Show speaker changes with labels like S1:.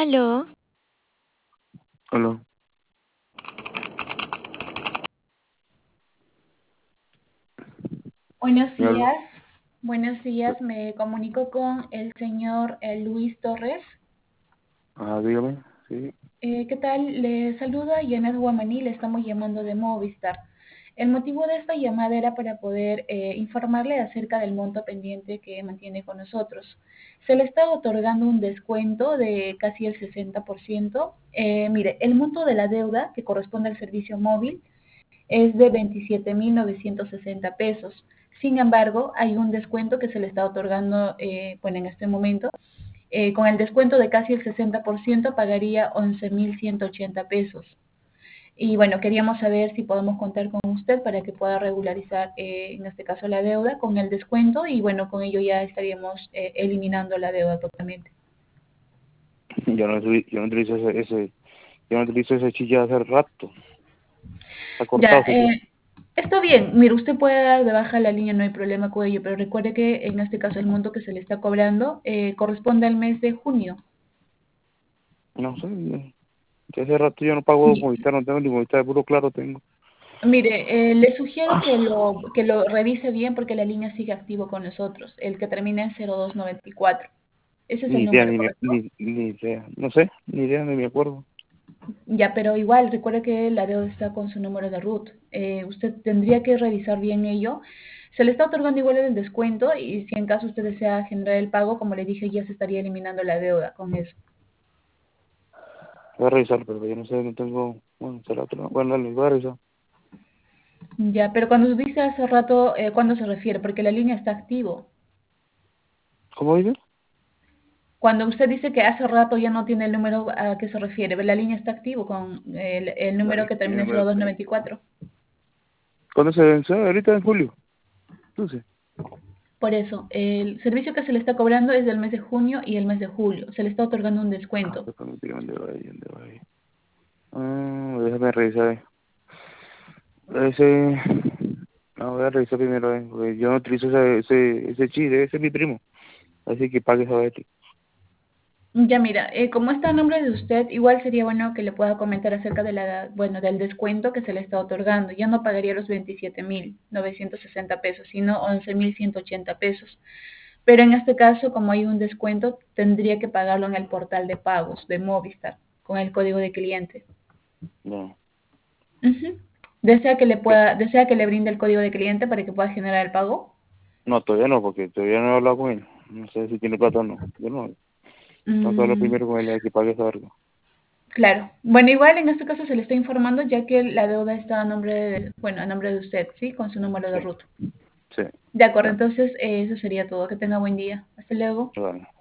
S1: Aló,
S2: Hola.
S3: Buenos
S2: ¿Me habla?
S3: días, buenos días. Me comunico con el señor Luis Torres.
S2: Dígame. Sí.
S3: ¿Qué tal? Le saluda Janet Guamaní, le estamos llamando de Movistar. El motivo de esta llamada era para poder informarle acerca del monto pendiente que mantiene con nosotros. Se le está otorgando un descuento de casi el 60%. Mire, el monto de la deuda que corresponde al servicio móvil es de 27.960 pesos. Sin embargo, hay un descuento que se le está otorgando, bueno, en este momento. Con el descuento de casi el 60% pagaría 11.180 pesos. Y bueno, queríamos saber si podemos contar con usted para que pueda regularizar, en este caso, la deuda con el descuento y bueno, con ello ya estaríamos eliminando la deuda totalmente.
S2: Yo no utilizo yo no utilizo ese chilla hace rato. Está
S3: Ya,
S2: cortado ese chilla.
S3: está bien. Mire, usted puede dar de baja la línea, no hay problema con ello, pero recuerde que en este caso el monto que se le está cobrando corresponde al mes de junio.
S2: No sé, que hace rato yo no pago
S3: Y,
S2: Movistar, no tengo ni Movistar, puro claro tengo.
S3: mire, le sugiero que lo revise bien porque la línea sigue activo con nosotros, el que termina en 0294. Ese es
S2: Ni
S3: el
S2: idea,
S3: número, ¿correcto?
S2: ni idea. No sé, ni idea, ni me acuerdo.
S3: Ya, pero igual, recuerde que la deuda está con su número de RUT. Usted tendría que revisar bien ello. Se le está otorgando igual el descuento y si en caso usted desea generar el pago, como le dije, ya se estaría eliminando la deuda con eso.
S2: Voy a revisar, pero yo no sé, no tengo. Bueno, será otro. Bueno, dale, voy a revisar.
S3: Ya, pero cuando dice hace rato, ¿cuándo se refiere? Porque la línea está activo.
S2: ¿Cómo dices?
S3: Cuando usted dice que hace rato ya no tiene el número, ¿a qué se refiere? La línea está activo con el número que
S2: Mi
S3: termina en
S2: número.
S3: 0294.
S2: ¿Cuándo se vence? Ahorita en julio. Entonces.
S3: Por eso, el servicio que se le está cobrando es del mes de junio y el mes de julio. Se le está otorgando un descuento.
S2: Pues permíteme, ¿dónde va ahí? ¿Dónde va ahí? Déjame revisar. Ese. No, voy a revisar primero, porque yo no utilizo ese chile, ese es mi primo. Así que pague esa vez.
S3: Ya mira, como está a nombre de usted, igual sería bueno que le pueda comentar acerca de bueno, del descuento que se le está otorgando. Ya no pagaría los 27.960 pesos, sino 11.180 pesos. Pero en este caso, como hay un descuento, tendría que pagarlo en el portal de pagos de Movistar con el código de cliente.
S2: No,
S3: Ujú. ¿Desea que le brinde el código de cliente para que pueda generar el pago?
S2: no, todavía no, porque todavía no he hablado con él. No sé si tiene plata o no. Yo no. Tengo que hablar
S3: Mm,
S2: primero con él, hay que pague esa verga.
S3: claro. Bueno, igual en este caso se le está informando ya que la deuda está a nombre bueno, a nombre de usted, ¿sí? Con su número de
S2: Sí,
S3: ruta.
S2: sí.
S3: De acuerdo,
S2: Ya,
S3: entonces eso sería todo. Que tenga buen día. Hasta luego.
S2: bueno.